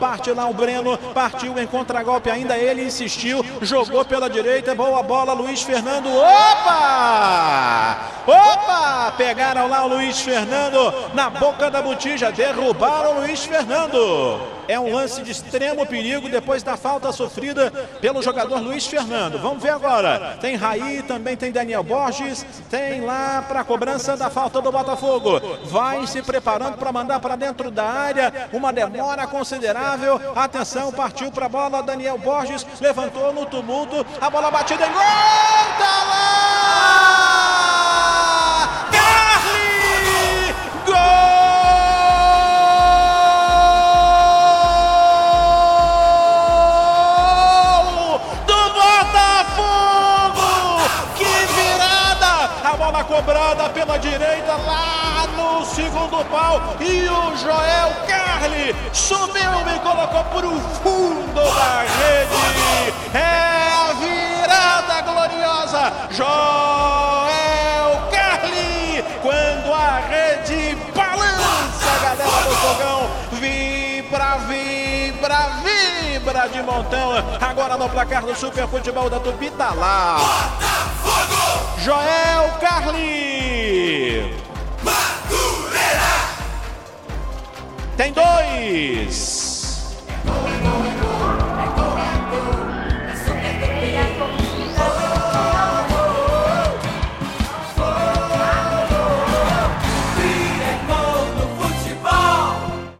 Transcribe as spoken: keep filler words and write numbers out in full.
Parte lá o Breno, partiu em contragolpe ainda, ele insistiu, jogou pela direita, boa bola, Luiz Fernando, opa! Opa! Pegaram lá o Luiz Fernando na boca da botija, derrubaram o Luiz Fernando. É um lance de extremo perigo depois da falta sofrida pelo jogador Luiz Fernando. Vamos ver agora, tem Raí, também tem Daniel Borges, tem lá para a cobrança da falta do Botafogo. Vai se preparando para mandar para dentro da área, uma demora considerável. Atenção, partiu para a bola, Daniel Borges levantou no tumulto, a bola batida em gol, tá lá! Carli! Gol do Botafogo! Que virada! A bola cobrada pela direita lá no segundo pau e o Joel Carli subiu e colocou para o fundo da rede. É a virada gloriosa. Joel Carli, quando a rede balança, a galera do Fogão vibra, vibra, vibra de montão. Agora no placar do Super Futebol da Tupi tá lá Joel Carli. Tem dois.